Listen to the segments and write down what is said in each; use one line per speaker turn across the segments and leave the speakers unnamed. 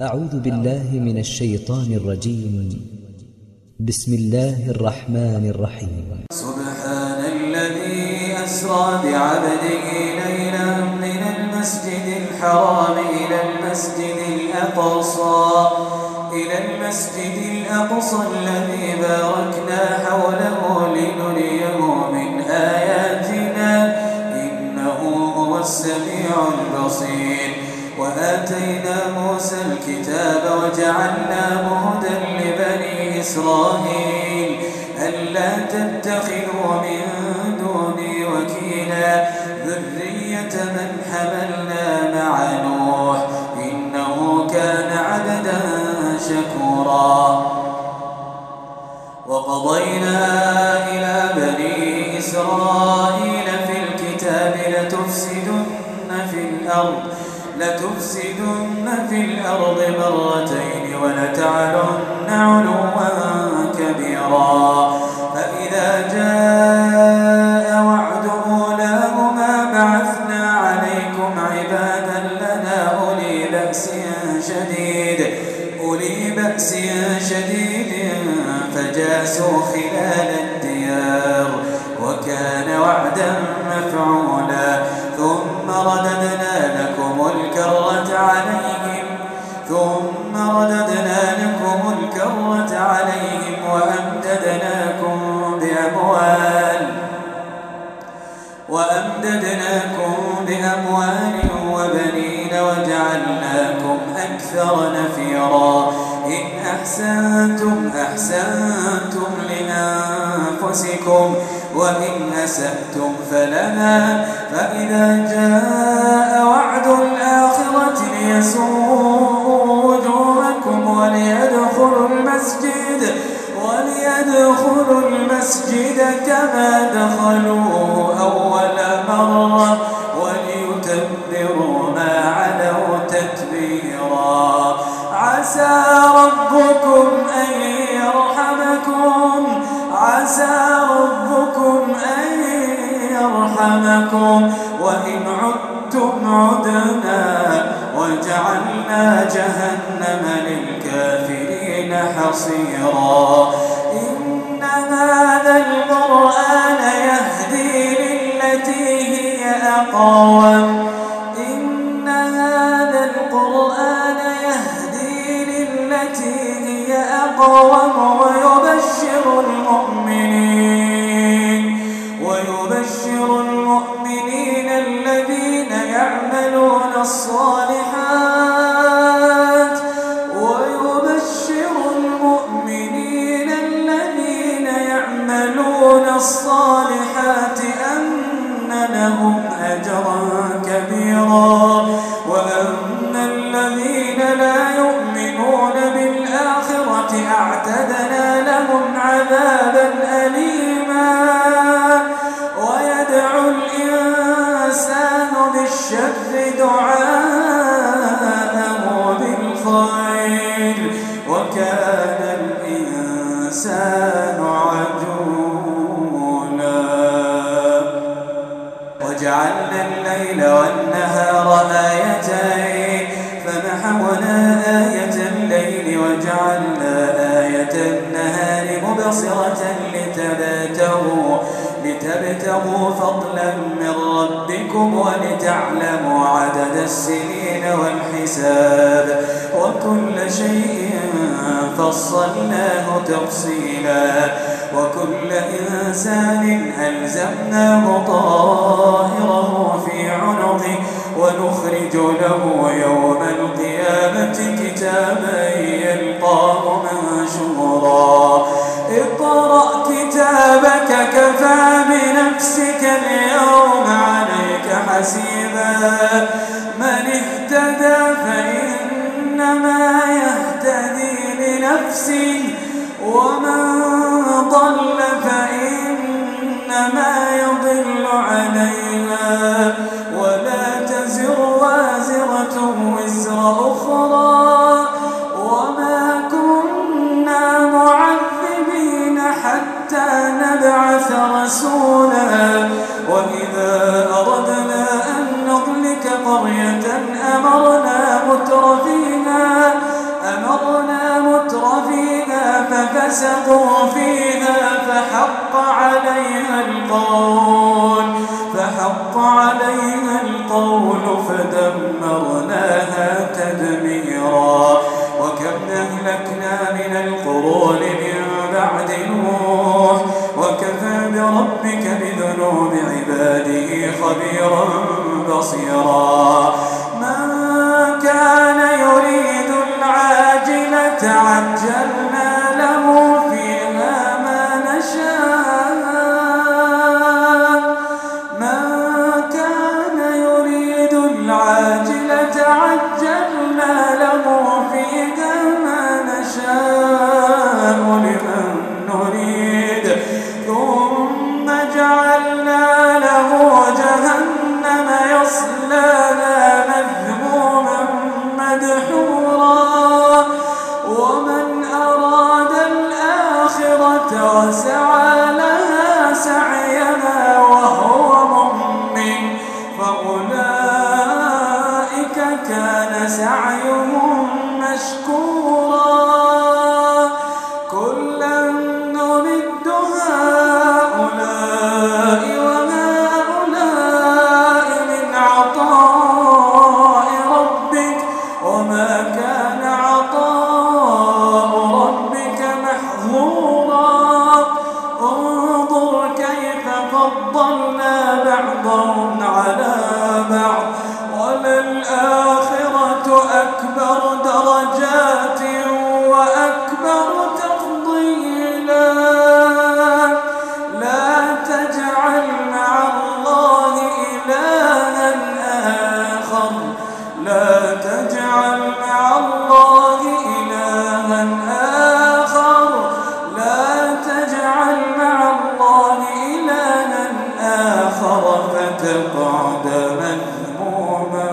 أعوذ بالله من الشيطان الرجيم. بسم الله الرحمن الرحيم.
سبحان الذي أسرى بعبده ليلا من المسجد الحرام إلى المسجد الأقصى الذي باركنا حوله لنريه من آياتنا إنه هو السميع البصير. وآتينا موسى الكتاب وجعلناه هدى لبني إسرائيل ألا تتخذوا من دوني وكيلا ذرية من حملنا مع نوح إنه كان عبدا شكورا. وقضينا إلى بني إسرائيل في الكتاب لتفسدن في الأرض مرتين ولتعلن علوا كبيرا. فإذا جاء وعد أولاهما بعثنا عليكم عبادا لنا أولي بأس شديد فجاسوا خلال الديار وكان وعدا مفعولا. ثم رددنا لكم الكرة عليهم وأمددناكم بأموال وبنين وجعلناكم أكثر نفيرا. إن أحسنتم لأنفسكم وإن أسأتم فلها. فإذا جاء وعد الآخرة ليسوءوا وجوهكم وليدخلوا المسجد كما دخلوه أول مرة وليتبروا ما علوا تتبيرا. عسى ربكم أن يرحمكم وإن عدتم عدنا وجعلنا جهنم للكافرين حصيرا. إن هذا القرآن يهدي للتي هي أقوم ويبشر المؤمنين الذين يعملون الصالحات أن لهم أجرا كبيرا. وأن الذين لا يؤمنون بالآخرة أعتدنا لهم عذابا أليما. ويدعو الإنسان بالشر دعاءه بالخير وكان الإنسان عجولا. وجعلنا الليل والنهار آيتين فمحونا آية الليل وجعلنا آية النهار مبصرة لتبتغوا فضلا من ربكم ولتعلموا عدد السنين والحساب وكل شيء فصلناه تفصيلا. وكل إنسان ألزمناه طائره في عنقه ونخرج له يوم القيامة كتابا يلقاه منشورا. اقرأ كتابك كفى بنفسك اليوم عليك حسيبا. من اهتدى فإنما يهتدي لنفسه ومن ضل فإنما يضل عليها ولا تزر وازرة وزر أخرى وما كنا معذبين حتى نبعث رسولا. وإذا أردنا أن نهلك قرية أمرنا مترفيها ففسقوا فيها فحق عليها القول فدمرناها تدميرا. وكم أهلكنا من القرون من بعد نوح وكفى بربك بذنوب عباده خبيرا بصيرا. من كان يريد العاجلة عجلنا له فيها ما نشاء. من كان يريد العاجلة عجلنا له فيها ما نشاء لمن نريد ثم جعلنا له جهنم يصلاها مذموما مدحورا. ومن أراد الآخرة وسعى لها سعيها وهو مؤمن فأولئك كان سعيهم مشكورا. كلا نمد هؤلاء وهؤلاء من عطاء ربك وما كان عطاء ربك محظورا. انظر كيف فضلنا بعضهم على بعض وللآخرة أكبر درجات وأكبر تفضيلا. لا تجعل مع الله إلها آخر. لا تجعل مع الله إلها آخر. لا تجعل مع الله إلها آخر فتقعد مذموما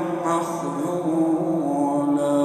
مخذولا.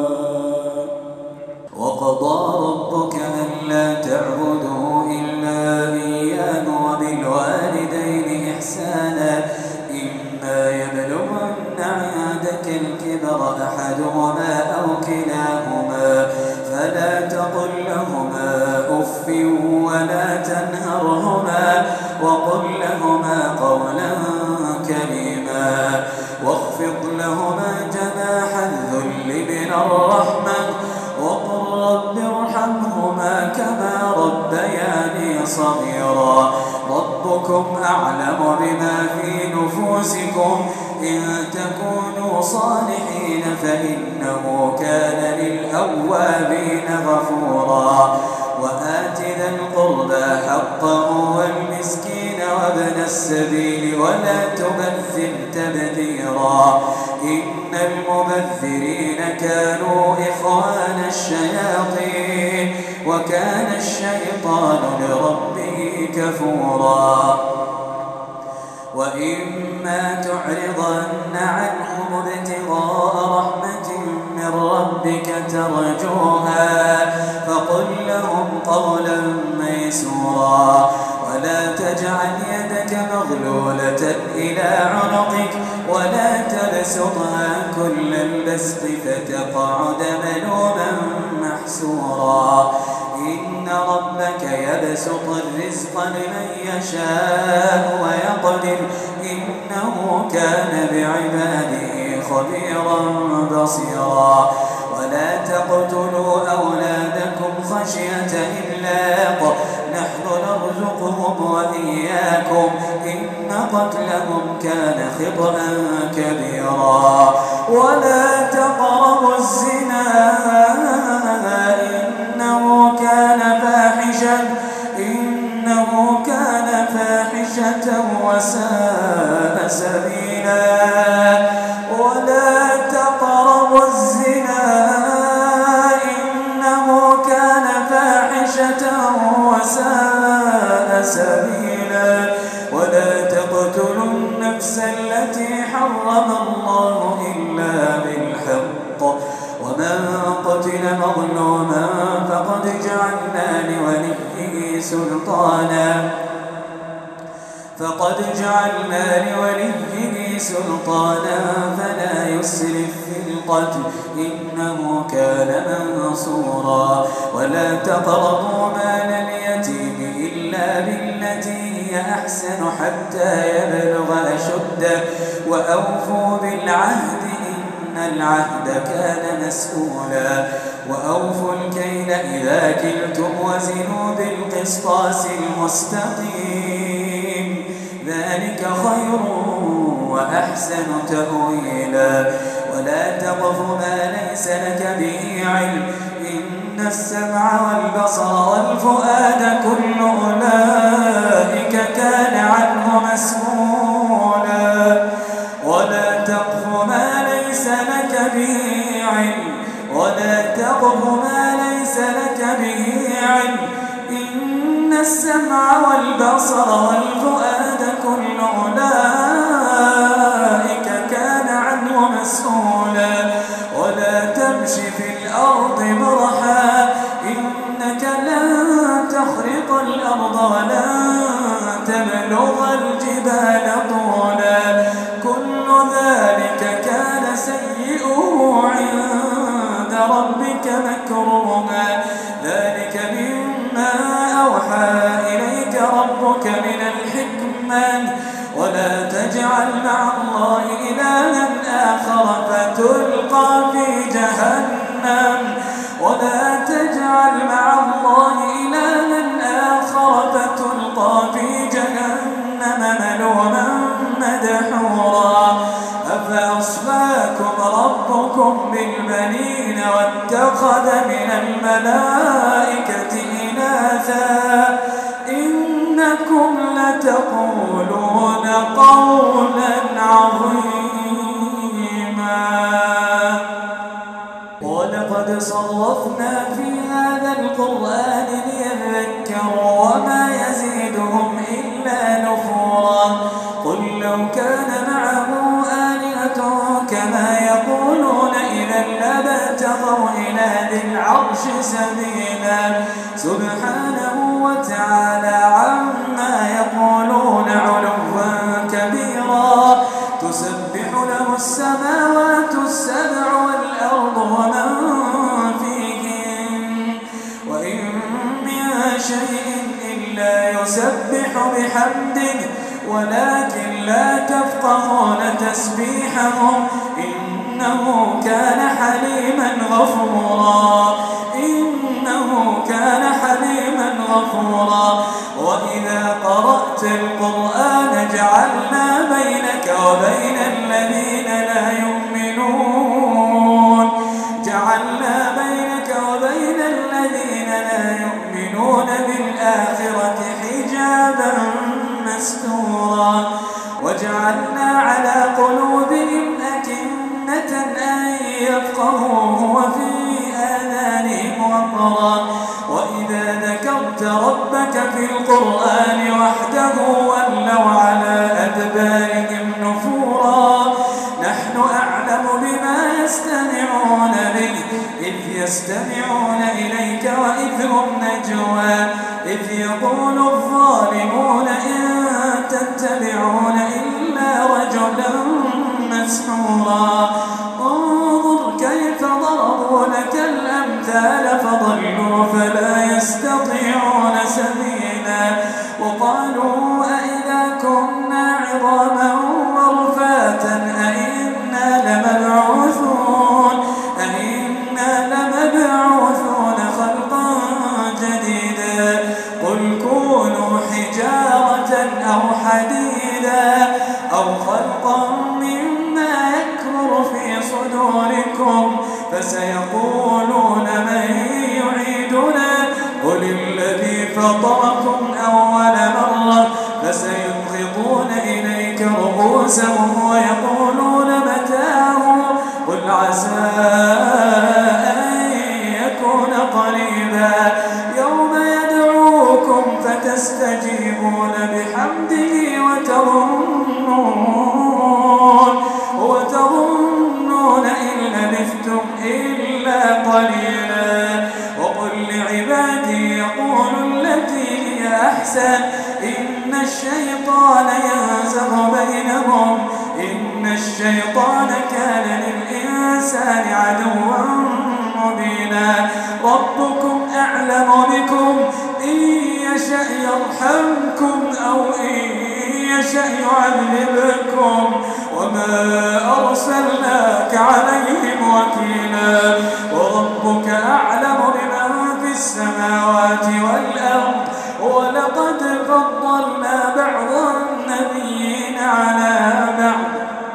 وقضى ربك ألا تعبدوا إلا إياه وبالوالدين إحسانا إما يبلغن عندك الكبر أحدهما أو كلاهما فلا تقل لهما أف ولا تنهرهما وقل لهما قولا كريما واخفض لهما جناح الذل من الرحمة وقل رب ارحمهما كما ربياني صغيرا. ربكم أعلم بما في نفوسكم إن تكونوا صالحين فإنه كان للأوابين غفورا. وآت ذا القربى حقه والمسكين وابن السبيل ولا تبذر تبذيرا إن المبذرين كانوا إخوان الشياطين وكان الشيطان لربه كفورا. وإما تعرضن عنهم ابتغاء رحمة من ربك ترجوها فقل لهم قولا ميسورا. ولا تجعل يدك مغلولة إلى عنقك ولا تبسطها كل البسط فتقعد ملوما محسورا. إن ربك يبسط الرزق لمن يشاء ويقدر إنه كان بعباده خبيرا بصيرا. ولا تقتلوا أولادكم خشية إملاق نحن نرزقهم وإياكم إن قتلهم كان خطأ كبيرا. ولا تقربوا الزنا إنه كان فاحشة وساء سبيلا. ولا تقربوا الزنا إنه كان فاحشة وساء سبيلا. ولا تقتلوا النفس التي حرم الله إلا بالحق ومن قتل مظلوما فقد جعلنا لوليه سلطانا فلا يسرف في القتل إنه كان منصورا. ولا تقربوا مال اليتيم إلا بالتي هي أحسن حتى يبلغ أشده وأوفوا بالعهد إن العهد كان مسؤولا. وأوفوا الكيل إذا كلتم وزنوا بالقسطاس المستقيم ذلك خير وأحسن تأويلا. ولا تقف ما ليس لك به علم إن السمع والبصر والفؤاد كل أولئك كان عنه مسؤولا. ولا تقف ما ليس لك به علم ولا تقف ما ليس لك به علم إن السمع والبصر والفؤاد كل أولئك كان عنه مسؤولا. ولا تمش في الأرض مرحا إنك لن تخرق الأرض ولن تبلغ الجبال طولا كل ذلك كان سيئه عند ربك مكروها. ذلك مما أوحى إليك ربك من الحكمة. ولا تجعل مع الله إلها آخر فتلقى في جهنم. ولا تجعل مع الله إلها آخر فتلقى في جهنم ملوما مدحورا. أفأصفاكم ربكم بالبنين واتخذ من الملائكة إناثا إنكم لتقولون قولا عظيما. ولقد صرفنا في هذا القرآن ليذكروا وما يزيدهم إلا نفورا. قل لو كان معه آلهة كما يقولون إذا لابتغوا إلى ذي العرش سبيلا. سبحانه وتعالى عما يقولون علوا كبيرا. تسبح له السماوات السبع والأرض ومن فيهن وإن من شيء إلا يسبح بحمده ولكن لا تفقهون تسبيحهم إنه كان حليما غفورا. إنه كان حليما غفورا. وإذا قرأت القرآن جعلنا بينك وبين الذين لا يؤمنون بالآخرة حجابا مستورا. وجعلنا على قلوبهم أكنة أن يفقهوه وفي آذانهم وقرا. وإذا ذكرت ربك في القرآن وحده ولوا على أدبارهم نفورا. نحن أعلم بما يستمعون به إذ يستمعون إليك وإذ هم نجوى إذ يقول الظالمون إن تتبعون إلا رجلا مسحورا. انظر كيف ضربوا لك الأمثال فضلوا فلا يستطيعون سبيلا. وقالوا أئذا كنا عظاما ورفاتا أئنا لمبعوثون خلقا جديدا. قل كونوا حجارة أو حديدا أو خلقا مما يكبر في صدوركم فسيقولون من يعيدنا قل الذي فطركم أول مرة فسينغضون إليك رؤوسهم ويقولون متاه قل عسى أن يكون قريبا. يوم يدعوكم فتستجيبون بحمده وتظنون إن لبثتم إلا قليلا. وقل لعبادي يقولوا التي هي أحسن إن الشيطان ينزغ بينهم إن الشيطان كان للإنسان للإنسان عدوا مبينا ربكم أعلم بكم إن يشأ يرحمكم أو إن يشأ يعذبكم وما أرسلناك عليهم وكيلا وربك أعلم بمن في السماوات والأرض ولقد فضلنا بعض النبيين على بعض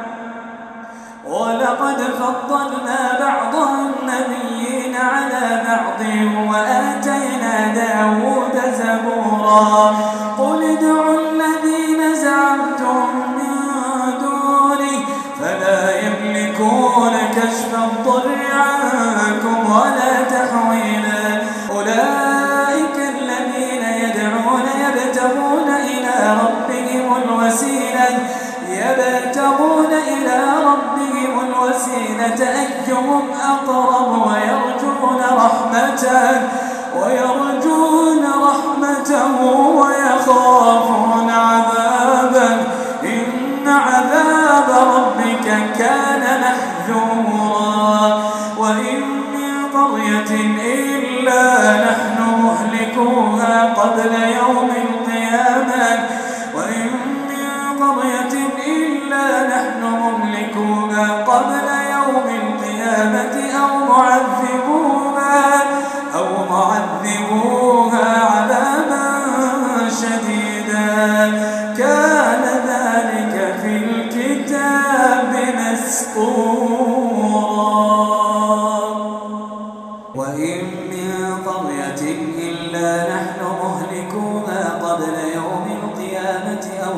وآتينا داود زبورا قل ادعوا الذين زعمتم من دونه فلا يملكون كشف الضر عنكم ولا تحويلا أولئك الذين يدعون يبتغون إلى ربهم الوسيلة أيهم أقرب ويرجون رحمته ويخافون عذابه إن عذاب ربك كان محذورا وإن من قرية إلا نحن مهلكوها قبل يوم القيامة أو معذبوها عذابا شديدا كان ذلك في الكتاب مسطورا وإن من قرية إلا نحن مهلكوها قبل يوم القيامة أو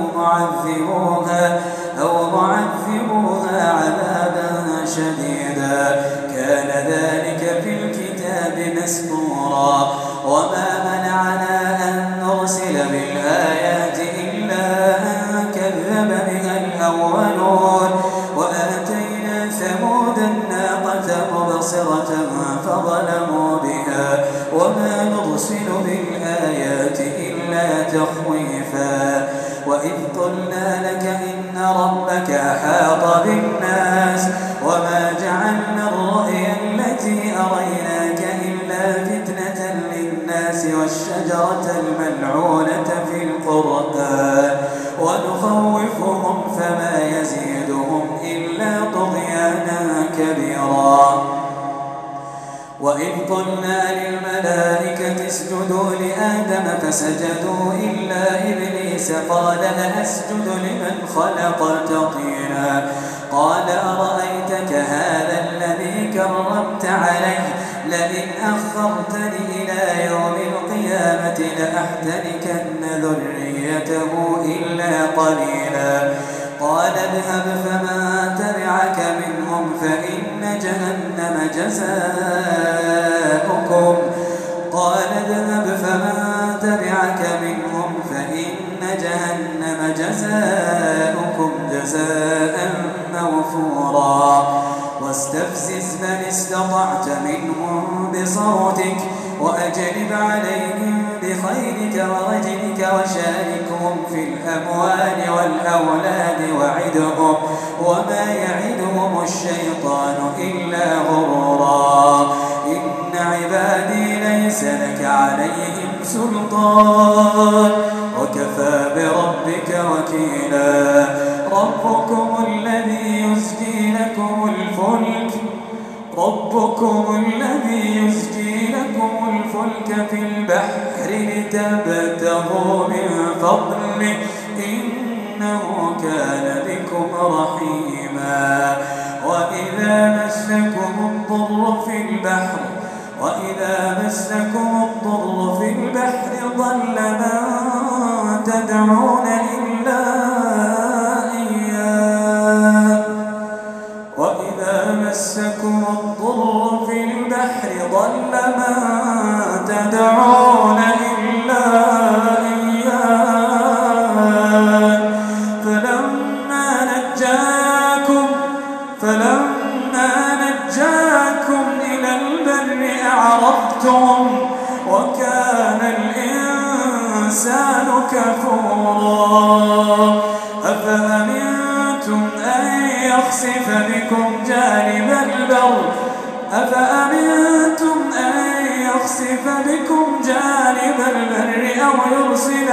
معذبوها عذابا شديدا كان ذلك في الكتاب مسطورا وما منعنا أن نرسل بالآيات إلا أن كذب بها الأولون وآتينا ثمود الناقة مبصرة فظلموا بها وما نرسل بالآيات إلا تخويفا وإذ قلنا لك إن ربك أحاط بالناس وما جعلنا الرؤيا التي أريناك إلا فتنة للناس والشجرة الملعونة في القرآن ونخوفهم فما يزيدهم إلا طغيانا كبيرا وإذ قلنا للملائكة اسجدوا لآدم فسجدوا إلا إبليس قال أسجد لمن خلقت طينا قال أرأيتك هذا الذي كرمت عليه لئن أخرتني إلى يوم القيامة لأحتركن ذريته إلا قليلا قال اذهب فمن تبعك منهم فإن جهنم جزاؤكم جزاء موفورا واستفزز من استطعت منهم بصوتك وأجلب عليهم بخيلك ورجلك وشاركهم في الأموال والأولاد وعدهم وما يعدهم الشيطان إلا غرورا إن عبادي ليس لك عليهم سلطان وكفى بربك وكيلا ربكم الذي يزجي لكم الفلك في البحر لتبتغوا من فضله إنه كان بكم رحيما وإذا مسكم الضر في البحر ضل من تدعون إلا إياه وإذا مسكم الضر في البحر ضل من تدعون إلا إياه فلما نجاكم إلى البر أعرضتم وكان الإنسان كفورا أفأمنتم أن يخسف بكم جانب البر أفأمنتم أن يخسف بكم جانب البر أو يرسل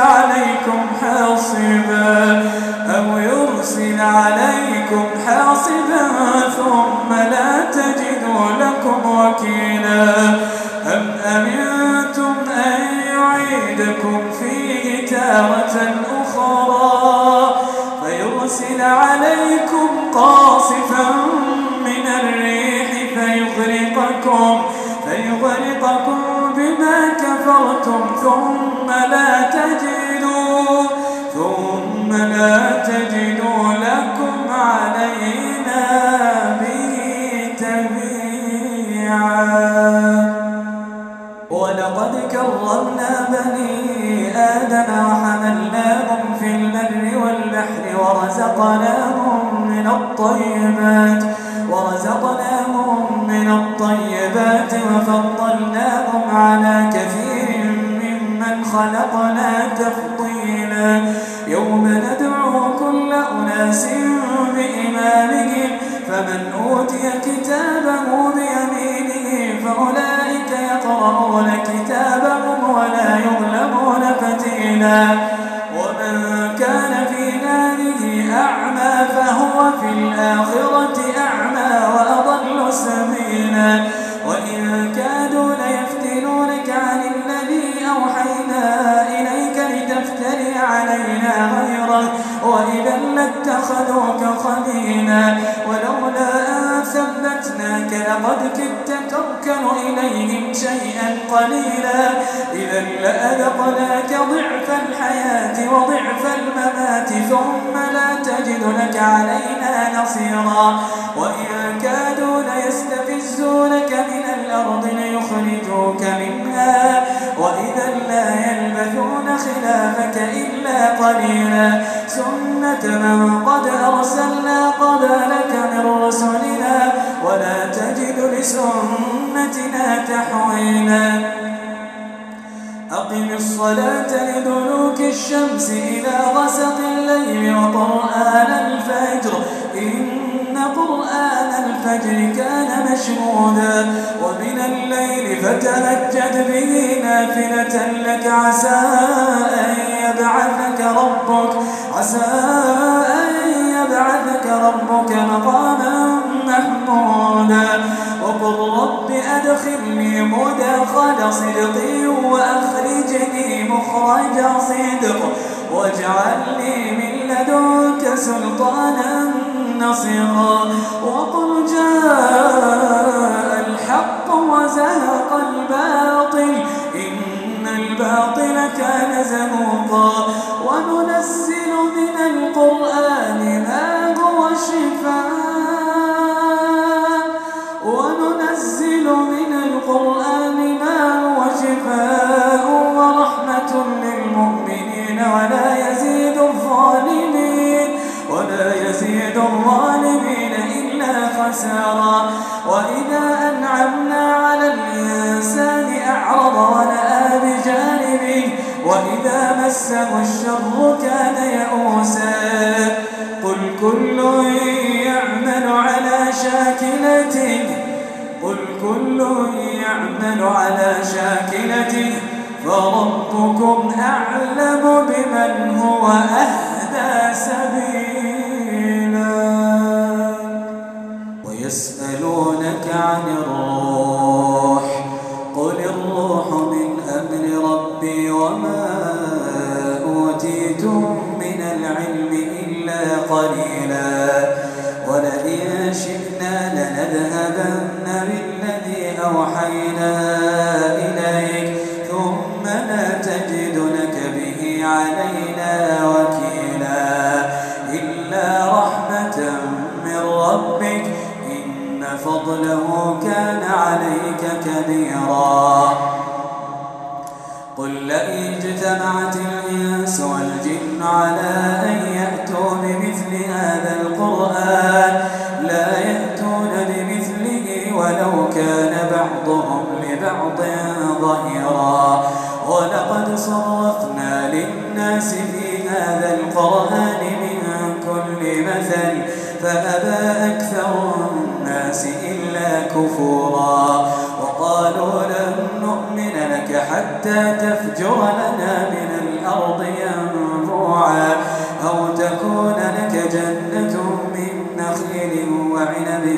عليكم حاصبا ثم لا تجدوا لكم وكيلا أم أمنتم أن يعيدكم فيه تارة أخرى فيرسل عليكم قاصفا من الريح فيغرقكم بما كفرتم ثم لا تجدوا لكم علينا به تبيعا ولقد كرمنا بني آدم وحملناهم في البر والبحر ورزقناهم من الطيبات وفضلناهم على كثير ممن خلقنا تفضيلا يوم ندعو كل أناس بإمامهم فمن أوتي كتابه بيمينه فأولئك يقرؤون كتابهم ولا يظلمون فتيلا ومن كان في هذه أعمى فهو في الآخرة أعمى وأضل سبيلا وإن كادوا ليفتنونك عن الذي أوحينا إليك لتفتري علينا غيره وإذا لاتخذوك خليلا ولولا أن ثبتناك لقد كدت تركن إليهم شيئا قليلا إذا لأذقناك ضعف الحياة وضعف الممات ثم لا تجد لك علينا نصيرا وإن كادوا ليستفزونك من الأرض ليخرجوك منها وإذا لا يلبثون خلافك إلا قليلا سنة من قد أرسلنا قبلك من رسلنا ولا تجد لسنتنا تحويلا أقم الصلاة لدلوك الشمس إلى غسق الليل وقرآن الفجر إن قرآن الفجر كان مشهودا ومن الليل فتهجد به نافلة لك عسى أن يبعثك ربك مقاما محمودا وقل رب أدخلني مدخل صدق وأخرجني مخرج صدق واجعل لي من لدنك سلطانا نصيرا وقل جاء الحق وزهق الباطل إن الباطل كان زهوقا وننزل من القرآن ما هو شفاء ورحمة للمؤمنين ولا يزيد الظالمين إلا خسارا وإذا أنعمنا على الإنسان أعرض ونأى بجانبه وإذا مسه الشر كان يئوسا قل كل يعمل على شاكلته فربكم أعلم بمن هو أهدى سبيلا ويسألونك عن الروح قل الروح من أمر ربي وما أوتيتم من العلم إلا قليلا ولئن شئنا لنذهبن بالذي أوحينا إليك ثم لا تجد لك به علينا وكيلا إلا رحمة من ربك إن فضله كان عليك كبيرا قل لئن اجتمعت الإنس والجن على أن يأتوا بمثل هذا القرآن لا يأتون بمثله ولو كان بعضهم لبعض ظهيرا ولقد صرفنا للناس في هذا القرآن من كل مثل فأبى أكثر الناس إلا كفورا وقالوا لن نؤمن لك حتى تفجر لنا من الأرض ينبوعا أو تكون لك جنة من نخيل وعنب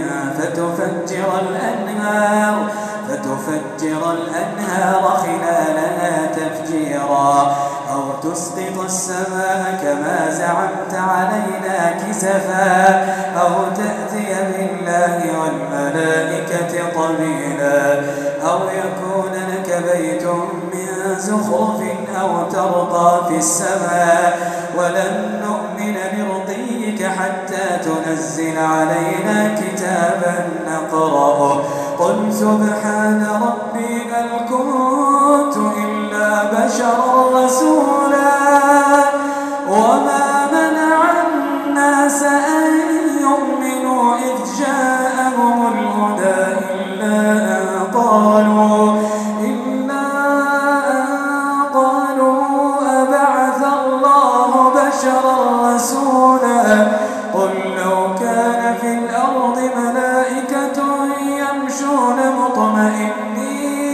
فتفجر الأنهار خلالها تفجيرا أو تسقط السماء كما زعمت علينا كسفا أو تأتي بالله والملائكة قبيلا أو يكون لك بيت من زخرف أو ترقى في السماء ولن نؤمن لرقيك حتى تنزل علينا كتابا نقرأه قل سبحان ربي هل كنت إلا بشرا رسولا وما منع الناس أن يؤمنوا إذ جاءهم الهدى إلا أن قالوا أبعث الله بشرا رسولا قل لو كان في الأرض ملائكة يمشون مطمئنين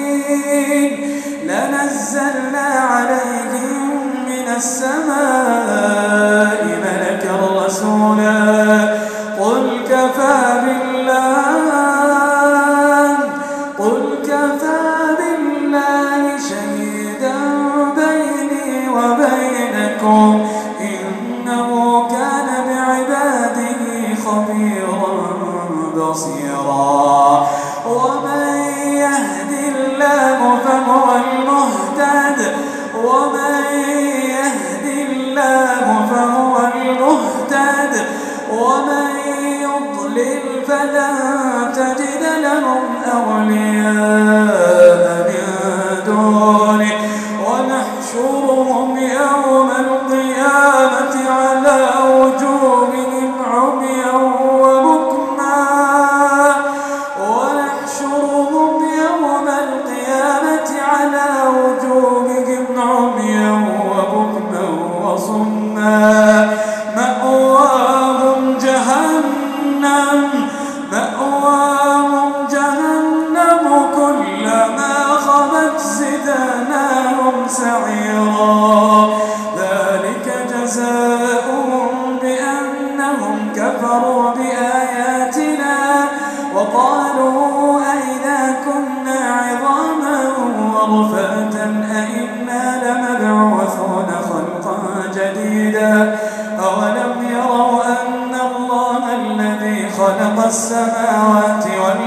لنزلنا عليهم من السماء ملكا رسولا قل كفى بالله شهيدا بيني وبينكم إنه كان بعباده خبيرا بصيرا ومن يهد الله فهو المهتد ومن يضلل فلن تجد لهم أولياء من دونه ونحشرهم يوم القيامة على وجوههم عميا وبكما وصما مأواهم جهنم كلما خبت زدناهم سعيرا ذلك جزاؤهم بأنهم كفروا بآياتنا وقالوا أئذا كنا عظاما ورفاتا أئنا لمبعوثون خلقا جديدا أولم يروا أن الله الذي خلق السماوات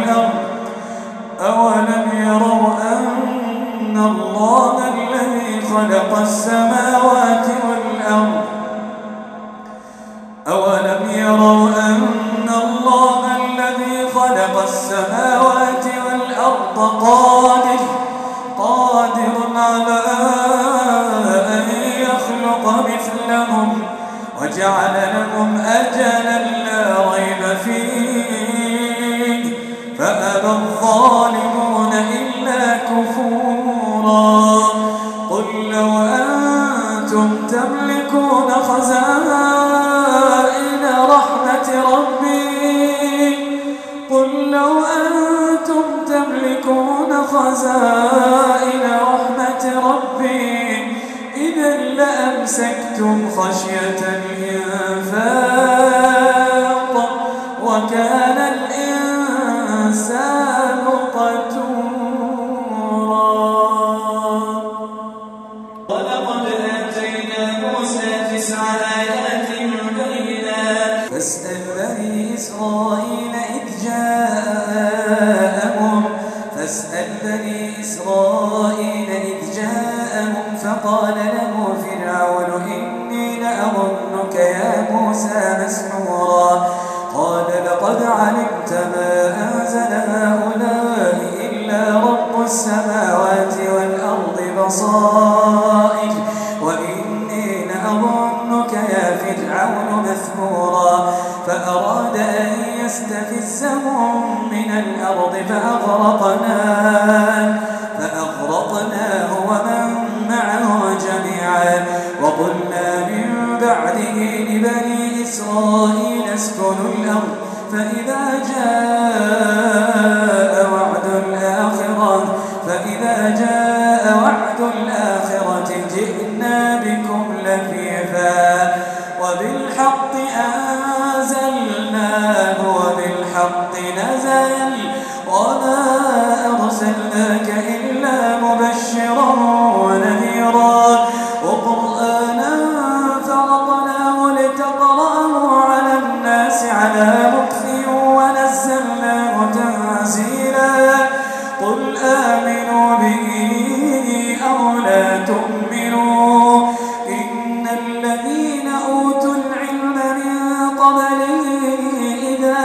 والأرض قادر على أن يخلق مثلهم وجعل لهم أجلا لا ريب فيه فأبى الظالمون إلا كفورا قل لو أنتم تملكون خزائن رحمة ربي إذا لأمسكتم خشية الإنفاق وكان الإنسان قتورا ولقد آتينا موسى 9 آيات بينات فاسأل بني إسرائيل إذ جاءهم فقال له فرعون إني لأظنك يا موسى مسحورا قال لقد علمت ما أنزل هؤلاء إلا رب السماوات والأرض بصائر وإني لأظنك يا فرعون مثبورا فأراد أن يستفزهم من الأرض فأغرقناه ومن معه جميعا وقلنا من بعده لبني إسرائيل اسكنوا الأرض فإذا جاء وعد الآخرة جئنا بكم لفيفا وبالحق أنزلناه وبالحق نزل وما أرسلناك إلا مبشرا ونذيرا وقرآنا فرقناه لتقرأه على الناس على مكث ونزلناه تنزيلا قل آمنوا به أو لا تؤمنوا إن الذين أوتوا العلم من قبله إذا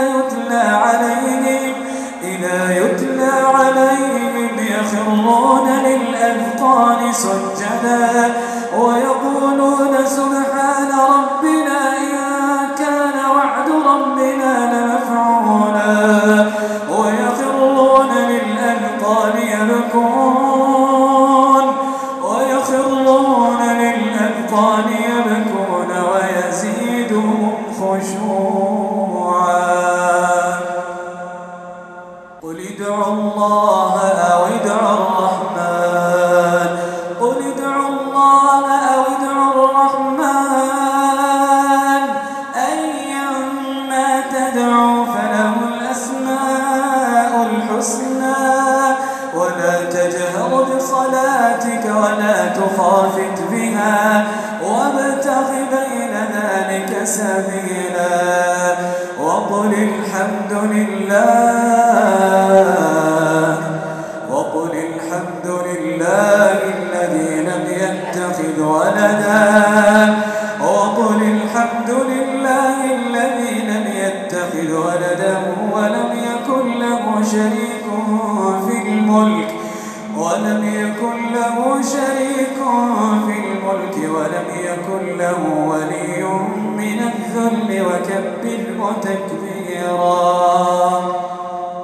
يتلى عليهم يخرون للأذقان سجدا ويقولون سبحان ربنا إن كان وعد ربنا لمفعولا ويخرون للأذقان يبكون ويزيدهم خشوعا قل ادعوا الله أو ادعوا الرحمن قل ادعوا الله أو ادعوا الرحمن أيما تدعوا فله الأسماء الحسنى ولا تجهر بصلاتك ولا تخافت بها وابتغ بين ذلك سبيلا وقل الحمد لله الذي لم يتخذ ولدا ولم يكن له شريك في الملك ولم يكن له ولي من الذل وكبره تكبيرا